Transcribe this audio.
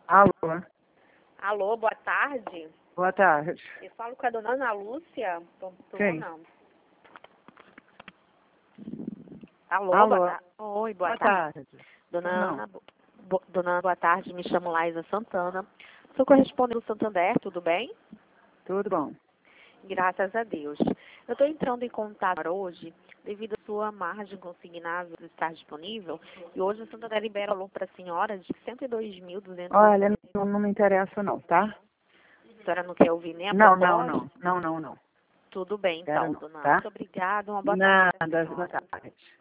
Alô, Alô, boa tarde. boa tarde. Eu falo com a dona Ana Lúcia. Quem? Não. Alô, Alô, boa tarde. Oi, boa tarde. Dona Não, Ana, dona Ana, boa tarde. Me chamo Laísa Santana. Sou correspondente do Santander, tudo bem? tudo bom. Graças a Deus. Eu estou entrando em contato hoje devido à sua margem consignável estar disponível. E hoje o Santander libera valor para a senhora de 102.200. Olha, não me interessa não, tá? A senhora não quer ouvir nem a Não, proposta? não. Tudo bem, Quero então, não, dona Ana. tá? Muito obrigada. Uma boa tarde. Nada, boa tarde.